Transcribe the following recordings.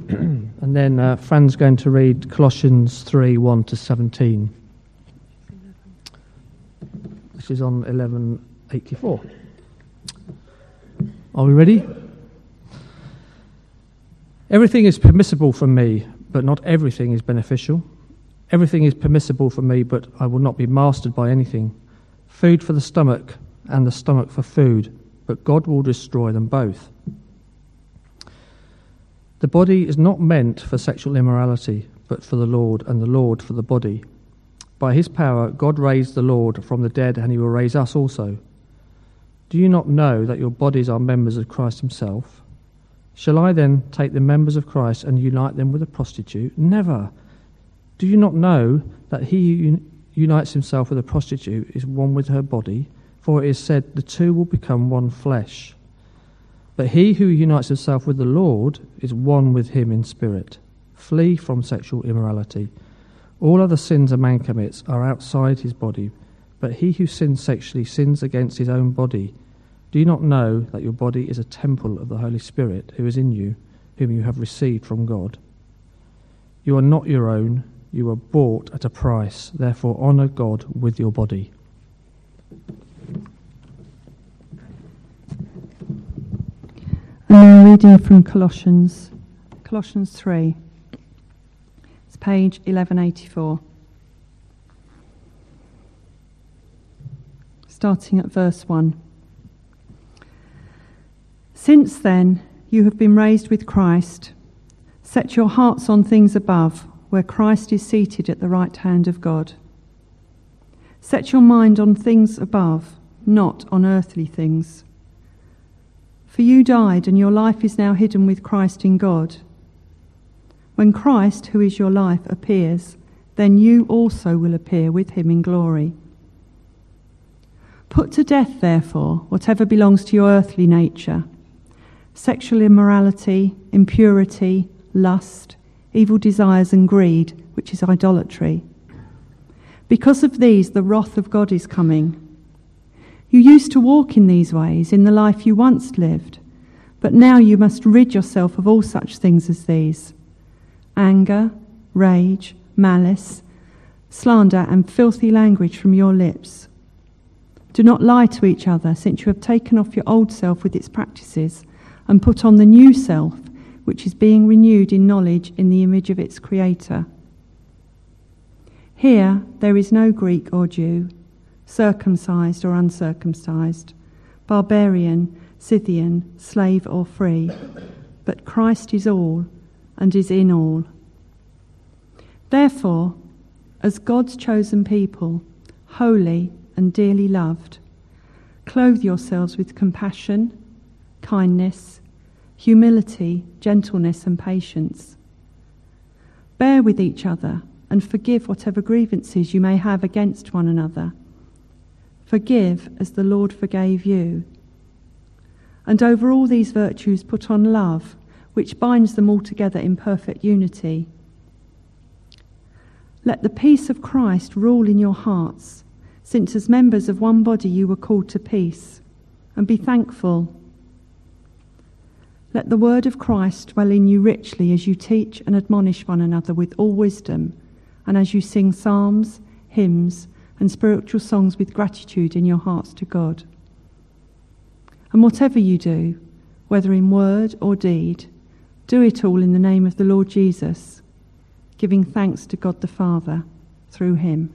And then Fran's going to read Colossians 3, 1 to 17. This is on 1184. Are we ready? Everything is permissible for me, but not everything is beneficial. Everything is permissible for me, but I will not be mastered by anything. Food for the stomach, and the stomach for food, but God will destroy them both. The body is not meant for sexual immorality, but for the Lord, and the Lord for the body. By his power, God raised the Lord from the dead, and he will raise us also. Do you not know that your bodies are members of Christ himself? Shall I then take the members of Christ and unite them with a prostitute? Never. Do you not know that he who unites himself with a prostitute is one with her body? For it is said, the two will become one flesh. But he who unites himself with the Lord is one with him in spirit. Flee from sexual immorality. All other sins a man commits are outside his body, but he who sins sexually sins against his own body. Do you not know that your body is a temple of the Holy Spirit who is in you, whom you have received from God? You are not your own, you were bought at a price. Therefore honour God with your body. And now reading from Colossians 3. It's page 1184. Starting at verse 1. Since then you have been raised with Christ. Set your hearts on things above, where Christ is seated at the right hand of God. Set your mind on things above, not on earthly things. For you died, and your life is now hidden with Christ in God. When Christ, who is your life, appears, then you also will appear with him in glory. Put to death, therefore, whatever belongs to your earthly nature: sexual immorality, impurity, lust, evil desires and greed, which is idolatry. Because of these, the wrath of God is coming. You used to walk in these ways in the life you once lived, but now you must rid yourself of all such things as these: anger, rage, malice, slander, and filthy language from your lips. Do not lie to each other, since you have taken off your old self with its practices and put on the new self, which is being renewed in knowledge in the image of its Creator. Here there is no Greek or Jew, circumcised or uncircumcised, barbarian, Scythian, slave or free, but Christ is all and is in all. Therefore, as God's chosen people, holy and dearly loved, clothe yourselves with compassion, kindness, humility, gentleness and patience. Bear with each other and forgive whatever grievances you may have against one another. Forgive as the Lord forgave you. And over all these virtues put on love, which binds them all together in perfect unity. Let the peace of Christ rule in your hearts, since as members of one body you were called to peace, and be thankful. Let the word of Christ dwell in you richly as you teach and admonish one another with all wisdom, and as you sing psalms, hymns, and spiritual songs with gratitude in your hearts to God. And whatever you do, whether in word or deed, do it all in the name of the Lord Jesus, giving thanks to God the Father through him.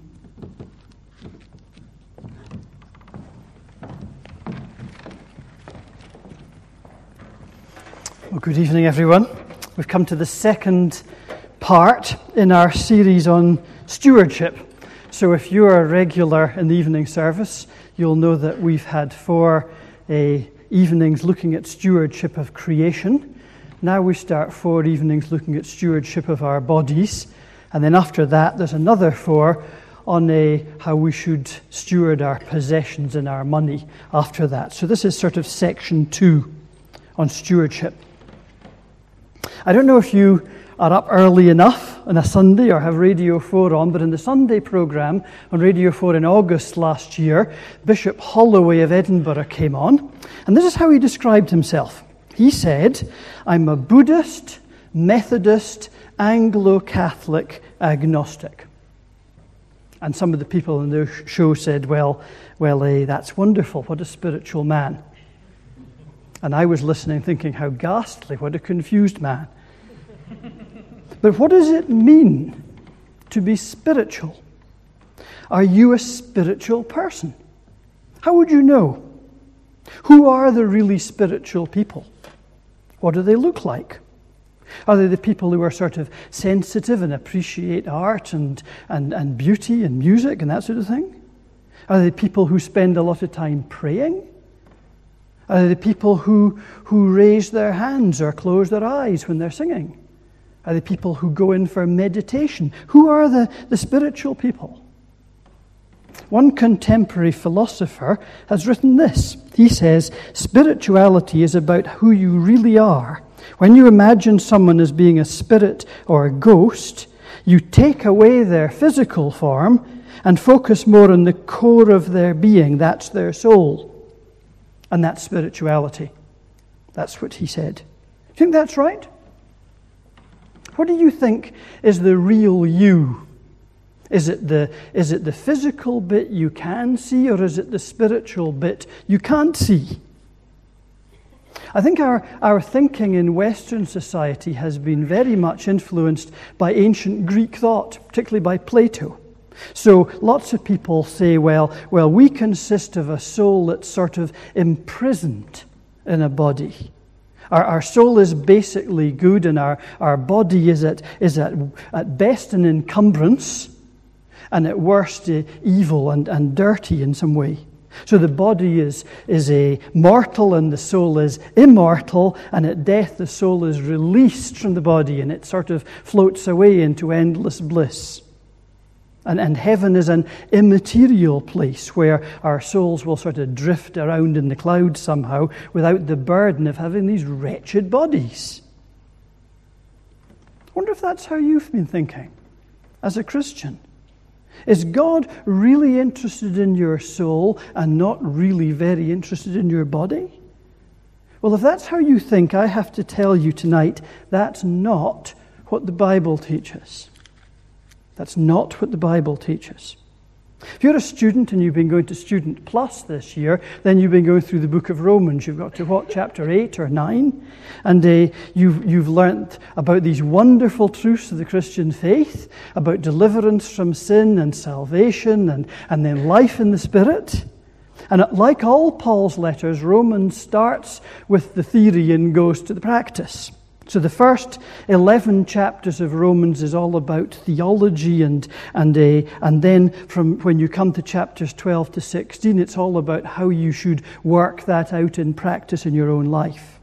Well, good evening, everyone. We've come to the second part in our series on stewardship. So if you're a regular in the evening service, you'll know that we've had 4 evenings looking at stewardship of creation. Now we start 4 evenings looking at stewardship of our bodies. And then after that, there's another 4 on how we should steward our possessions and our money after that. So this is sort of section 2 on stewardship. I don't know if you are up early enough on a Sunday or have Radio 4 on, but in the Sunday programme on Radio 4 in August last year, Bishop Holloway of Edinburgh came on, and this is how he described himself. He said, "I'm a Buddhist, Methodist, Anglo-Catholic, agnostic. And some of the people in the show said, well, that's wonderful. What a spiritual man. And I was listening thinking, how ghastly, what a confused man. But what does it mean to be spiritual? Are you a spiritual person? How would you know? Who are the really spiritual people? What do they look like? Are they the people who are sort of sensitive and appreciate art and beauty and music and that sort of thing? Are they people who spend a lot of time praying? Are they the people who raise their hands or close their eyes when they're singing? Are they people who go in for meditation? Who are the spiritual people? One contemporary philosopher has written this. He says, spirituality is about who you really are. When you imagine someone as being a spirit or a ghost, you take away their physical form and focus more on the core of their being. That's their soul. And that's spirituality. That's what he said. Do you think that's right? What do you think is the real you? Is it the physical bit you can see, or is it the spiritual bit you can't see? I think our thinking in Western society has been very much influenced by ancient Greek thought, particularly by Plato. So lots of people say, well, we consist of a soul that's sort of imprisoned in a body. Our soul is basically good, and our body is at best an encumbrance, and at worst evil and dirty in some way. So the body is a mortal and the soul is immortal, and at death the soul is released from the body and it sort of floats away into endless bliss. And heaven is an immaterial place where our souls will sort of drift around in the clouds somehow without the burden of having these wretched bodies. I wonder if that's how you've been thinking as a Christian. Is God really interested in your soul and not really very interested in your body? Well, if that's how you think, I have to tell you tonight, that's not what the Bible teaches. That's not what the Bible teaches. If you're a student and you've been going to Student Plus this year, then you've been going through the book of Romans. You've got to what, chapter 8 or 9? And you've learnt about these wonderful truths of the Christian faith, about deliverance from sin and salvation and then life in the Spirit. And like all Paul's letters, Romans starts with the theory and goes to the practice. So the first 11 chapters of Romans is all about theology, and then from when you come to chapters 12 to 16, it's all about how you should work that out in practice in your own life.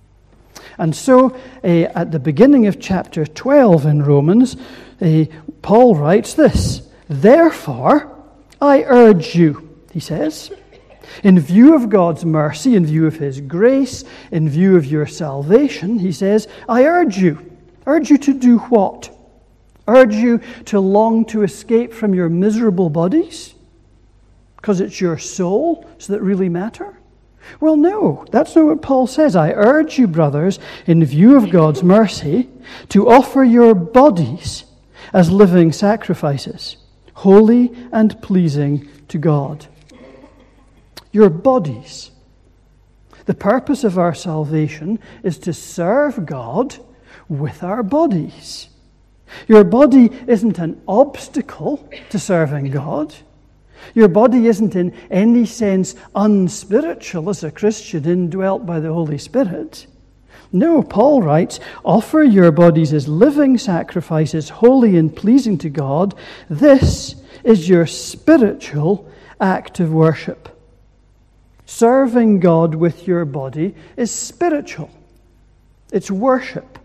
And so at the beginning of chapter 12 in Romans, Paul writes this, "Therefore, I urge you," he says, "in view of God's mercy, in view of His grace, in view of your salvation," he says, "I urge you to do what? Urge you to long to escape from your miserable bodies? Because it's your soul, does that really matter? Well, no, that's not what Paul says. I urge you, brothers, in view of God's mercy, to offer your bodies as living sacrifices, holy and pleasing to God." Your bodies. The purpose of our salvation is to serve God with our bodies. Your body isn't an obstacle to serving God. Your body isn't in any sense unspiritual as a Christian indwelt by the Holy Spirit. No, Paul writes, offer your bodies as living sacrifices, holy and pleasing to God. This is your spiritual act of worship. Serving God with your body is spiritual. It's worship.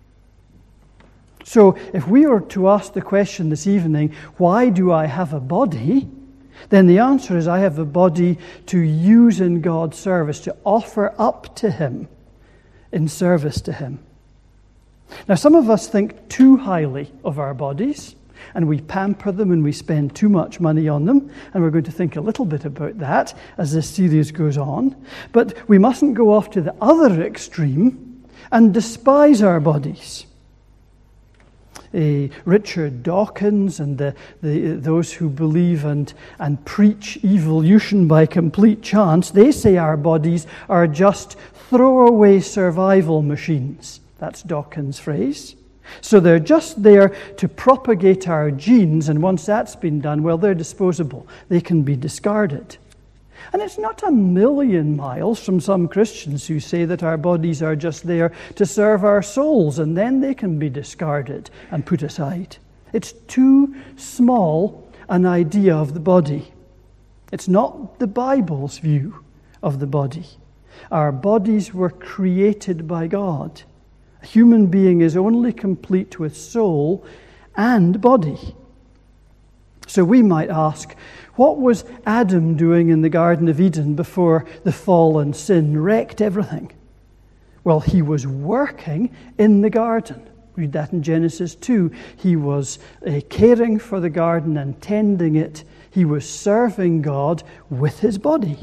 So if we were to ask the question this evening, why do I have a body? Then the answer is I have a body to use in God's service, to offer up to Him in service to Him. Now, some of us think too highly of our bodies, and we pamper them and we spend too much money on them, and we're going to think a little bit about that as this series goes on. But we mustn't go off to the other extreme and despise our bodies Richard Dawkins and those who believe and preach evolution by complete chance, they say our bodies are just throwaway survival machines. That's Dawkins' phrase. So they're just there to propagate our genes, and once that's been done, well, they're disposable. They can be discarded. And it's not a million miles from some Christians who say that our bodies are just there to serve our souls, and then they can be discarded and put aside. It's too small an idea of the body. It's not the Bible's view of the body. Our bodies were created by God. A human being is only complete with soul and body. So we might ask, what was Adam doing in the Garden of Eden before the fall and sin wrecked everything? Well, he was working in the garden. Read that in Genesis 2. He was caring for the garden and tending it. He was serving God with his body.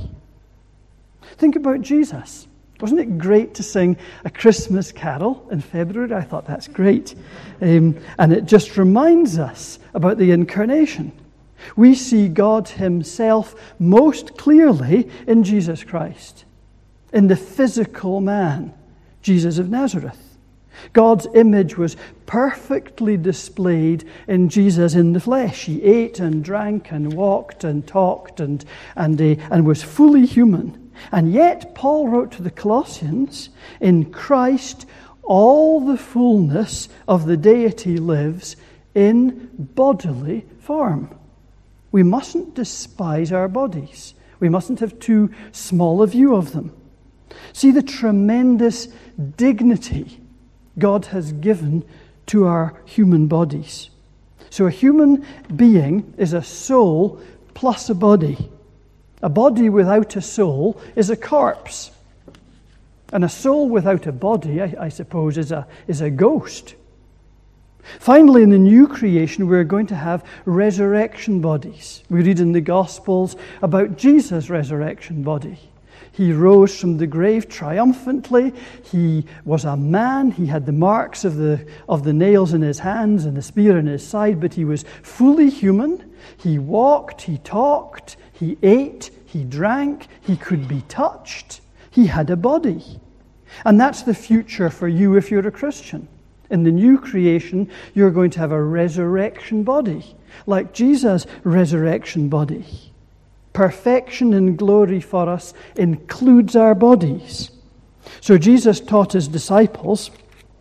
Think about Jesus. Wasn't it great to sing a Christmas carol in February? I thought that's great. And it just reminds us about the incarnation. We see God himself most clearly in Jesus Christ, in the physical man, Jesus of Nazareth. God's image was perfectly displayed in Jesus in the flesh. He ate and drank and walked and talked and was fully human. And yet, Paul wrote to the Colossians, in Christ all the fullness of the deity lives in bodily form. We mustn't despise our bodies. We mustn't have too small a view of them. See the tremendous dignity God has given to our human bodies. So a human being is a soul plus a body. A body without a soul is a corpse. And a soul without a body, I suppose, is a ghost. Finally, in the new creation, we're going to have resurrection bodies. We read in the Gospels about Jesus' resurrection body. He rose from the grave triumphantly. He was a man. He had the marks of the nails in his hands and the spear in his side, but he was fully human. He walked, he talked, he ate, he drank, he could be touched. He had a body. And that's the future for you if you're a Christian. In the new creation, you're going to have a resurrection body, like Jesus' resurrection body. Perfection and glory for us includes our bodies. So Jesus taught his disciples,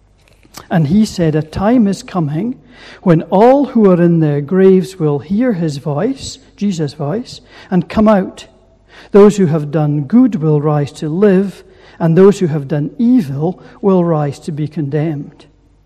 and he said, a time is coming when all who are in their graves will hear his voice, Jesus' voice, and come out. Those who have done good will rise to live, and those who have done evil will rise to be condemned.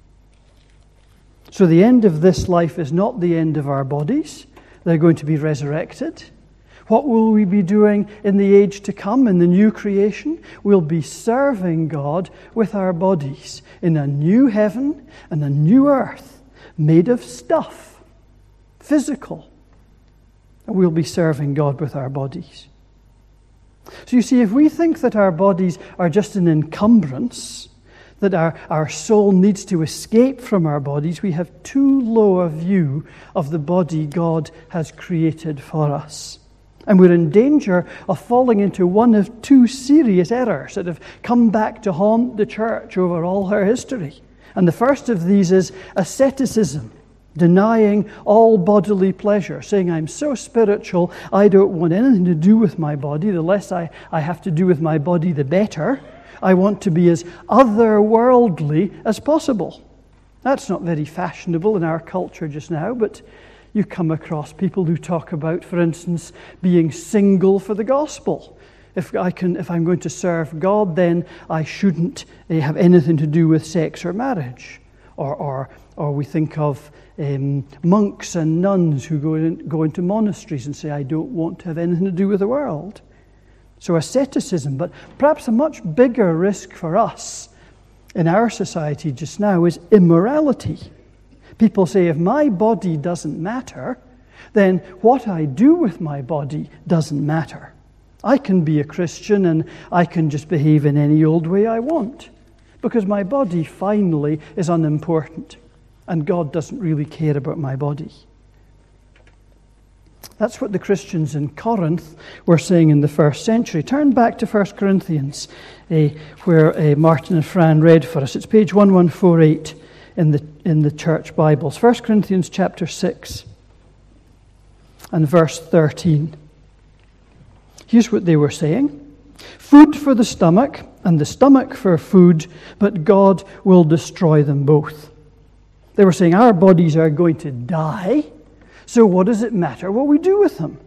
So the end of this life is not the end of our bodies. They're going to be resurrected. What will we be doing in the age to come, in the new creation? We'll be serving God with our bodies in a new heaven and a new earth made of stuff, physical. And we'll be serving God with our bodies. So you see, if we think that our bodies are just an encumbrance, that our soul needs to escape from our bodies, we have too low a view of the body God has created for us. And we're in danger of falling into one of two serious errors that have come back to haunt the church over all her history. And the first of these is asceticism, denying all bodily pleasure, saying, I'm so spiritual, I don't want anything to do with my body. The less I have to do with my body, the better. I want to be as otherworldly as possible. That's not very fashionable in our culture just now, but you come across people who talk about, for instance, being single for the gospel. If I'm going to serve God, then I shouldn't have anything to do with sex or marriage. Or we think of monks and nuns who go into monasteries and say, I don't want to have anything to do with the world. So asceticism, but perhaps a much bigger risk for us in our society just now is immorality. People say, if my body doesn't matter, then what I do with my body doesn't matter. I can be a Christian and I can just behave in any old way I want, because my body finally is unimportant. and God doesn't really care about my body. That's what the Christians in Corinth were saying in the first century. Turn back to 1 Corinthians, where Martin and Fran read for us. It's page 1148 in the church Bibles. 1 Corinthians chapter 6 and verse 13. Here's what they were saying. Food for the stomach, and the stomach for food, but God will destroy them both. They were saying our bodies are going to die, so what does it matter what we do with them?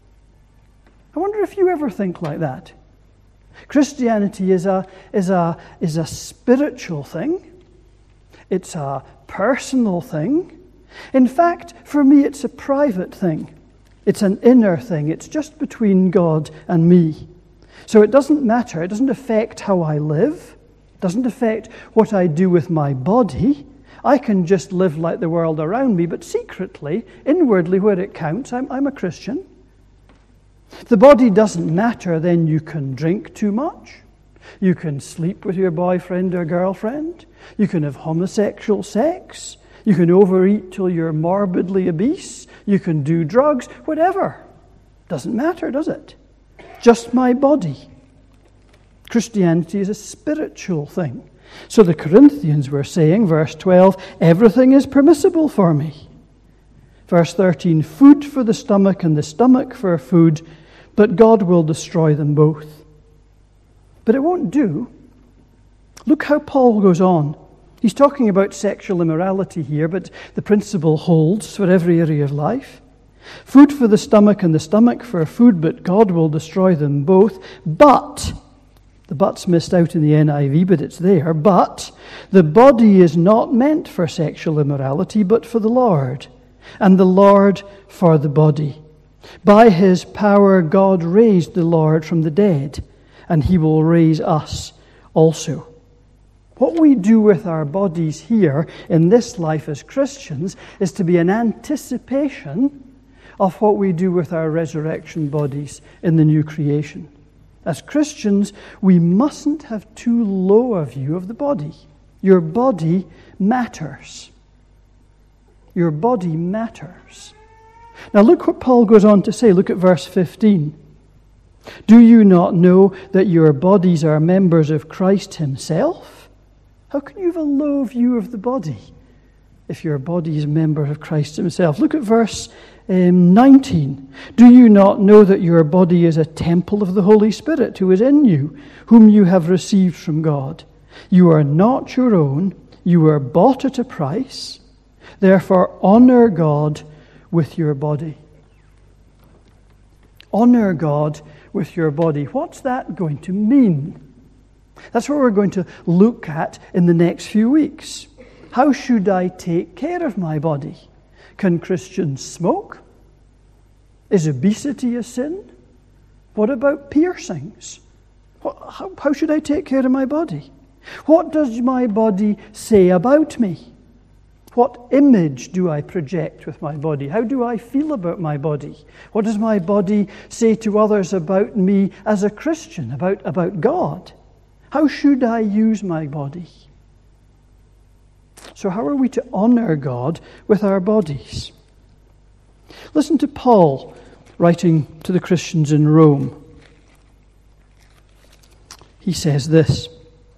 I wonder if you ever think like that. Christianity is a spiritual thing. It's a personal thing. In fact, for me, it's a private thing. It's an inner thing. It's just between God and me. So it doesn't matter. It doesn't affect how I live. It doesn't affect what I do with my body. I can just live like the world around me, but secretly, inwardly, where it counts, I'm a Christian. If the body doesn't matter, then you can drink too much. You can sleep with your boyfriend or girlfriend. You can have homosexual sex. You can overeat till you're morbidly obese. You can do drugs, whatever. Doesn't matter, does it? Just my body. Christianity is a spiritual thing. So the Corinthians were saying, verse 12, everything is permissible for me. Verse 13, food for the stomach and the stomach for food, but God will destroy them both. But it won't do. Look how Paul goes on. He's talking about sexual immorality here, but the principle holds for every area of life. Food for the stomach and the stomach for food, but God will destroy them both. But, the but's missed out in the NIV, but it's there. But the body is not meant for sexual immorality, but for the Lord, and the Lord for the body. By his power, God raised the Lord from the dead, and he will raise us also. What we do with our bodies here in this life as Christians is to be an anticipation of what we do with our resurrection bodies in the new creation. As Christians, we mustn't have too low a view of the body. Your body matters. Your body matters. Now look what Paul goes on to say. Look at verse 15. Do you not know that your bodies are members of Christ himself? How can you have a low view of the body if your body is a member of Christ himself? Look at verse 19. Do you not know that your body is a temple of the Holy Spirit who is in you, whom you have received from God? You are not your own. You were bought at a price. Therefore, honor God with your body. Honor God with your body. What's that going to mean? That's what we're going to look at in the next few weeks. How should I take care of my body? Can Christians smoke? Is obesity a sin? What about piercings? How should I take care of my body? What does my body say about me? What image do I project with my body? How do I feel about my body? What does my body say to others about me as a Christian, about God? How should I use my body? So how are we to honor God with our bodies? Listen to Paul writing to the Christians in Rome. He says this,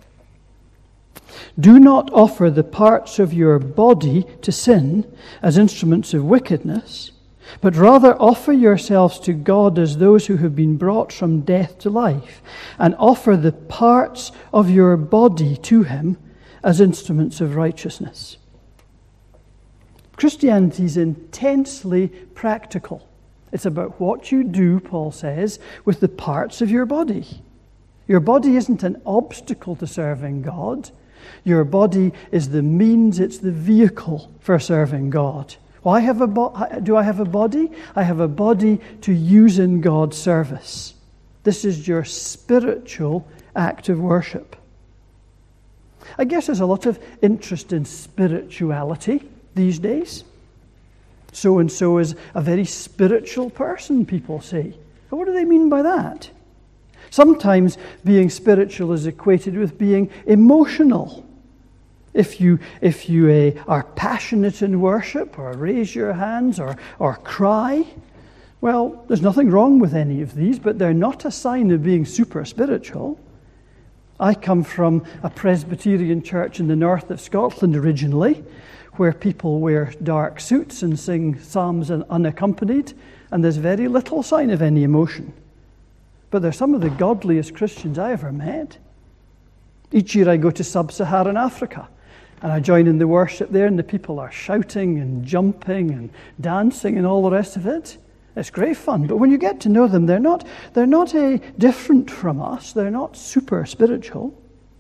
do not offer the parts of your body to sin as instruments of wickedness, but rather offer yourselves to God as those who have been brought from death to life, and offer the parts of your body to him as instruments of righteousness. Christianity is intensely practical. It's about what you do, Paul says, with the parts of your body. Your body isn't an obstacle to serving God. Your body is the means, it's the vehicle for serving God. Well, do I have a body? I have a body to use in God's service. This is your spiritual act of worship. I guess there's a lot of interest in spirituality these days. So-and-so is a very spiritual person, people say. But what do they mean by that? Sometimes being spiritual is equated with being emotional. If you are passionate in worship, or raise your hands, or cry, well, there's nothing wrong with any of these, but they're not a sign of being super spiritual. I come from a Presbyterian church in the north of Scotland originally, where people wear dark suits and sing psalms unaccompanied, and there's very little sign of any emotion. But they're some of the godliest Christians I ever met. Each year I go to sub-Saharan Africa, and I join in the worship there, and the people are shouting and jumping and dancing and all the rest of it. It's great fun. But when you get to know them, they're not different from us. They're not super spiritual.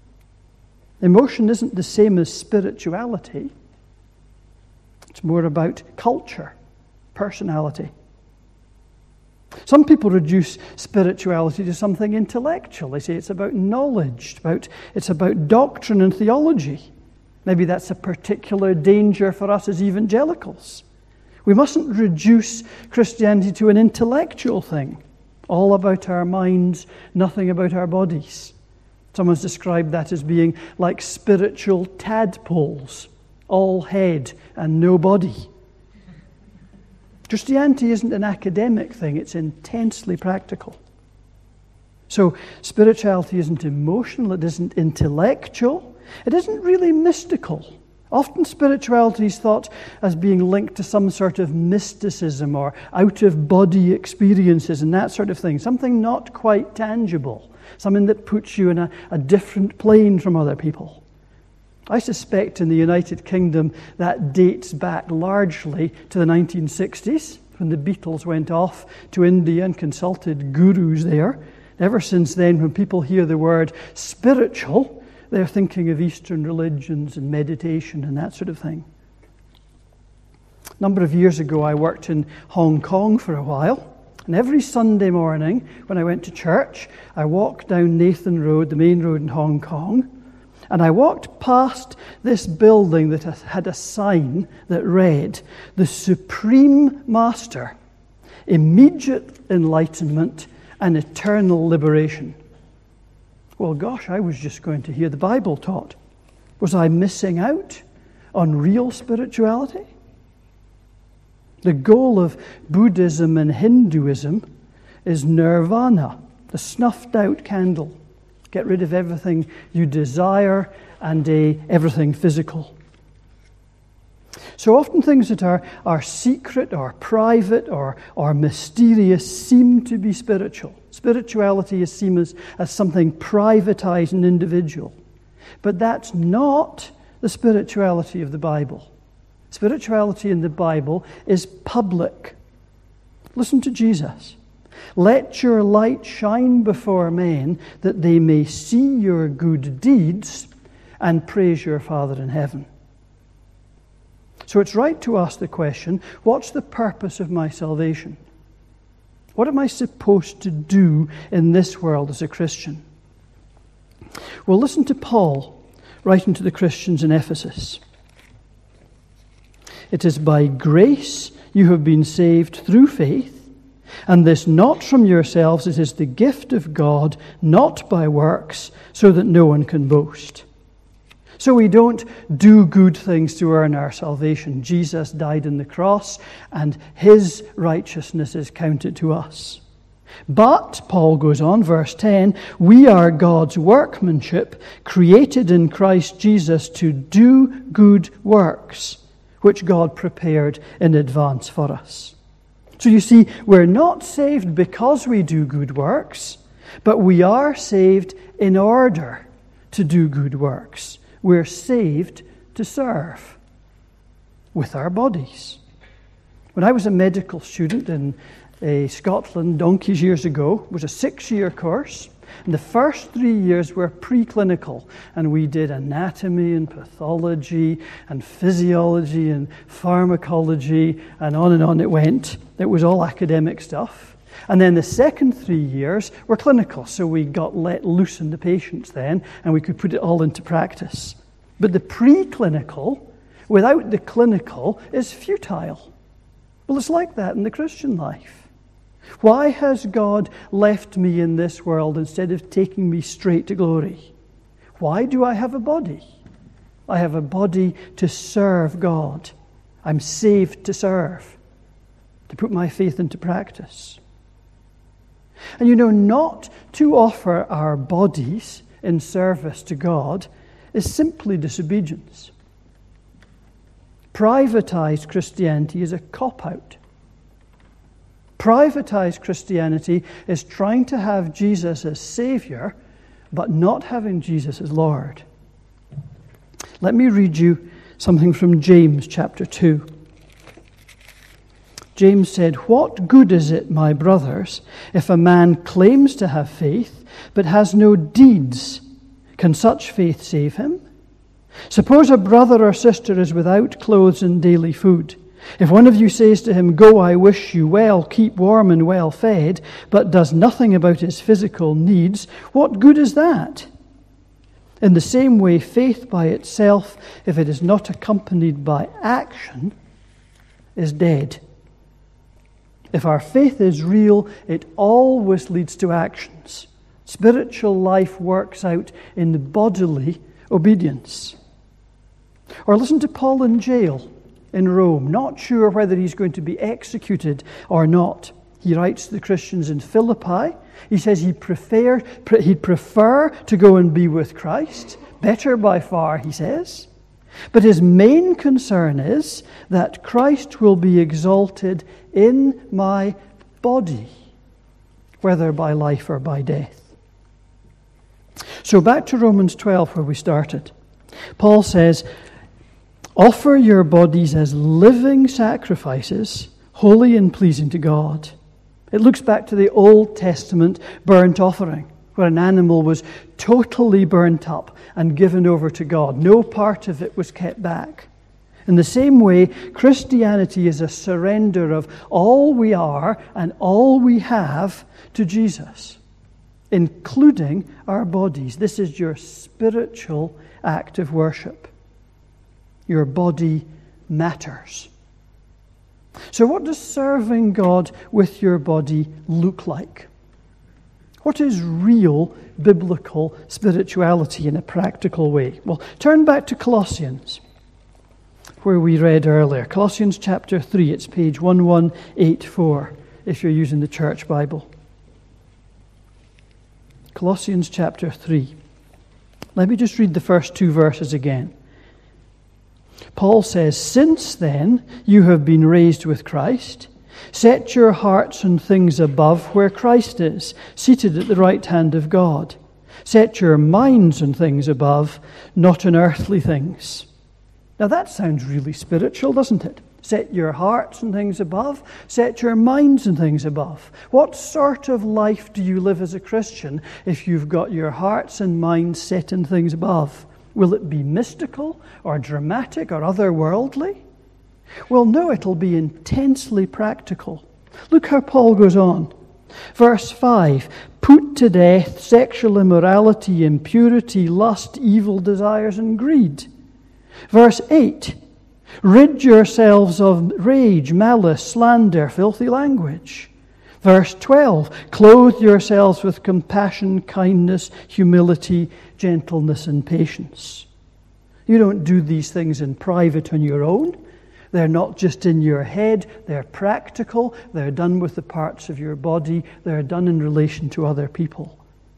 Emotion isn't the same as spirituality. It's more about culture, personality. Some people reduce spirituality to something intellectual. They say it's about knowledge, it's about doctrine and theology. Maybe that's a particular danger for us as evangelicals. We mustn't reduce Christianity to an intellectual thing, all about our minds, nothing about our bodies. Someone's described that as being like spiritual tadpoles, all head and no body. Christianity isn't an academic thing, it's intensely practical. So spirituality isn't emotional, it isn't intellectual, it isn't really mystical. Often spirituality is thought as being linked to some sort of mysticism or out-of-body experiences and that sort of thing, something not quite tangible, something that puts you in a different plane from other people. I suspect in the United Kingdom that dates back largely to the 1960s, when the Beatles went off to India and consulted gurus there. Ever since then, when people hear the word spiritual, they're thinking of Eastern religions and meditation and that sort of thing. A number of years ago, I worked in Hong Kong for a while. And every Sunday morning, when I went to church, I walked down Nathan Road, the main road in Hong Kong, and I walked past this building that had a sign that read, "The Supreme Master, Immediate Enlightenment and Eternal Liberation." Well, gosh, I was just going to hear the Bible taught. Was I missing out on real spirituality? The goal of Buddhism and Hinduism is nirvana, the snuffed out candle. Get rid of everything you desire and everything physical. So often things that are secret or private or mysterious seem to be spiritual. Spirituality is seen as something privatized and individual. But that's not the spirituality of the Bible. Spirituality in the Bible is public. Listen to Jesus. "Let your light shine before men, that they may see your good deeds and praise your Father in heaven." So it's right to ask the question, what's the purpose of my salvation? What am I supposed to do in this world as a Christian? Well, listen to Paul writing to the Christians in Ephesus. "It is by grace you have been saved through faith, and this not from yourselves, it is the gift of God, not by works, so that no one can boast." So we don't do good things to earn our salvation. Jesus died on the cross, and his righteousness is counted to us. But, Paul goes on, verse 10, "We are God's workmanship, created in Christ Jesus to do good works, which God prepared in advance for us." So you see, we're not saved because we do good works, but we are saved in order to do good works. We're saved to serve with our bodies. When I was a medical student in Scotland donkeys years ago, it was a 6-year course, and the first 3 years were preclinical, and we did anatomy and pathology and physiology and pharmacology, and on it went. It was all academic stuff. And then the second 3 years were clinical, so we got let loose in the patients then, and we could put it all into practice. But the preclinical, without the clinical, is futile. Well, it's like that in the Christian life. Why has God left me in this world instead of taking me straight to glory? Why do I have a body? I have a body to serve God. I'm saved to serve, to put my faith into practice. And not to offer our bodies in service to God is simply disobedience. Privatized Christianity is a cop-out. Privatized Christianity is trying to have Jesus as Savior, but not having Jesus as Lord. Let me read you something from James chapter 2. James said, "What good is it, my brothers, if a man claims to have faith, but has no deeds? Can such faith save him? Suppose a brother or sister is without clothes and daily food. If one of you says to him, 'Go, I wish you well, keep warm and well fed,' but does nothing about his physical needs, what good is that? In the same way, faith by itself, if it is not accompanied by action, is dead." If our faith is real, it always leads to actions. Spiritual life works out in the bodily obedience. Or listen to Paul in jail in Rome, not sure whether he's going to be executed or not. He writes to the Christians in Philippi. He says he'd prefer to go and be with Christ. Better by far, he says. But his main concern is that Christ will be exalted in my body, whether by life or by death. So back to Romans 12, where we started. Paul says, "Offer your bodies as living sacrifices, holy and pleasing to God." It looks back to the Old Testament burnt offering, where an animal was totally burnt up and given over to God. No part of it was kept back. In the same way, Christianity is a surrender of all we are and all we have to Jesus, including our bodies. This is your spiritual act of worship. Your body matters. So what does serving God with your body look like? What is real biblical spirituality in a practical way? Well, turn back to Colossians, where we read earlier. Colossians chapter 3, it's page 1184, if you're using the church Bible. Colossians chapter 3. Let me just read the first two verses again. Paul says, "Since then you have been raised with Christ, set your hearts on things above where Christ is, seated at the right hand of God. Set your minds on things above, not on earthly things." Now that sounds really spiritual, doesn't it? Set your hearts on things above, set your minds on things above. What sort of life do you live as a Christian if you've got your hearts and minds set on things above? Will it be mystical or dramatic or otherworldly? Well, no, it'll be intensely practical. Look how Paul goes on. Verse 5, "Put to death sexual immorality, impurity, lust, evil desires, and greed." Verse 8, "Rid yourselves of rage, malice, slander, filthy language." Verse 12, "Clothe yourselves with compassion, kindness, humility, gentleness, and patience." You don't do these things in private on your own. They're not just in your head. They're practical. They're done with the parts of your body. They're done in relation to other people.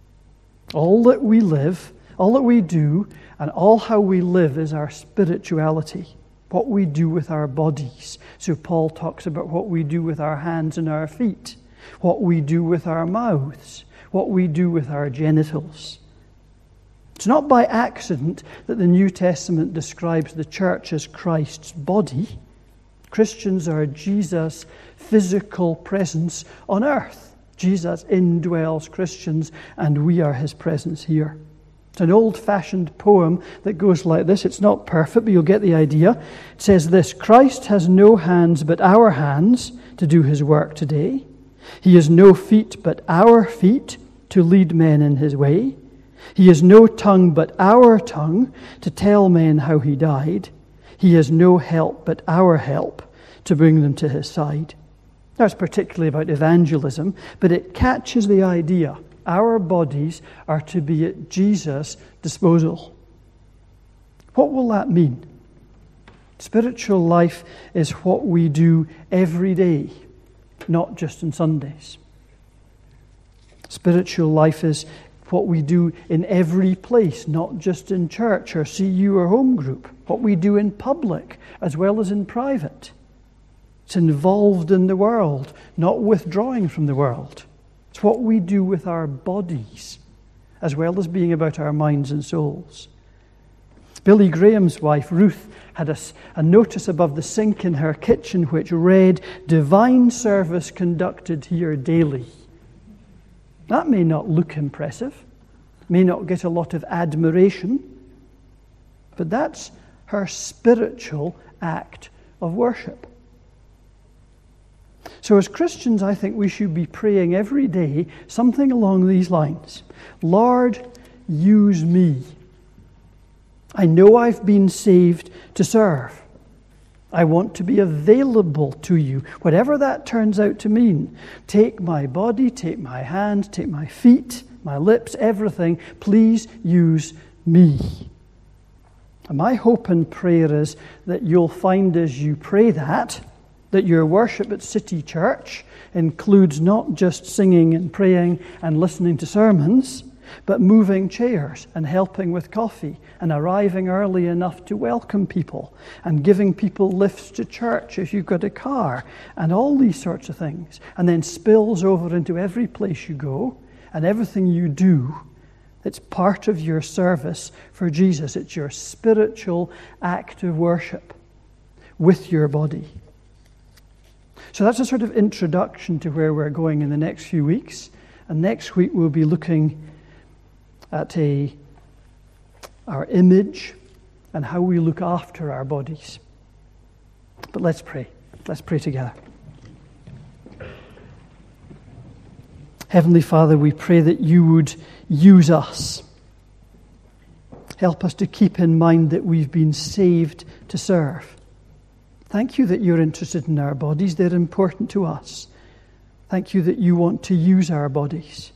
All that we live, all that we do, and all how we live is our spirituality. What we do with our bodies. So Paul talks about what we do with our hands and our feet. What we do with our mouths. What we do with our genitals. It's not by accident that the New Testament describes the church as Christ's body. Christians are Jesus' physical presence on earth. Jesus indwells Christians, and we are his presence here. It's an old-fashioned poem that goes like this. It's not perfect, but you'll get the idea. It says this: "Christ has no hands but our hands to do his work today. He has no feet but our feet to lead men in his way. He has no tongue but our tongue to tell men how he died. He has no help but our help to bring them to his side." That's particularly about evangelism, but it catches the idea. Our bodies are to be at Jesus' disposal. What will that mean? Spiritual life is what we do every day, not just on Sundays. Spiritual life is what we do in every place, not just in church or CU or home group. What we do in public as well as in private. It's involved in the world, not withdrawing from the world. It's what we do with our bodies, as well as being about our minds and souls. Billy Graham's wife, Ruth, had a notice above the sink in her kitchen which read, "Divine service conducted here daily." That may not look impressive, may not get a lot of admiration, but that's her spiritual act of worship. So as Christians, I think we should be praying every day something along these lines. Lord, use me. I know I've been saved to serve. I want to be available to you, whatever that turns out to mean. Take my body, take my hands, take my feet, my lips, everything. Please use me. And my hope and prayer is that you'll find as you pray that your worship at City Church includes not just singing and praying and listening to sermons, but moving chairs and helping with coffee and arriving early enough to welcome people and giving people lifts to church if you've got a car and all these sorts of things. And then spills over into every place you go and everything you do. It's part of your service for Jesus. It's your spiritual act of worship with your body. So that's a sort of introduction to where we're going in the next few weeks. And next week we'll be looking at our image and how we look after our bodies. But let's pray. Let's pray together. Heavenly Father, we pray that you would use us. Help us to keep in mind that we've been saved to serve. Thank you that you're interested in our bodies. They're important to us. Thank you that you want to use our bodies.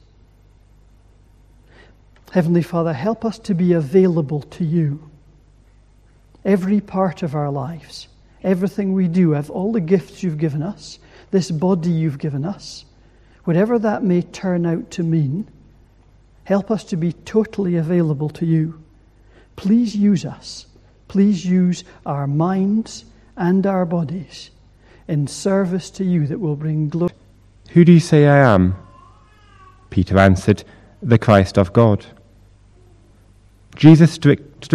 Heavenly Father, help us to be available to you. Every part of our lives, everything we do, all the gifts you've given us, this body you've given us, whatever that may turn out to mean, help us to be totally available to you. Please use us. Please use our minds and our bodies in service to you that will bring glory. Who do you say I am? Peter answered, the Christ of God. Jesus strict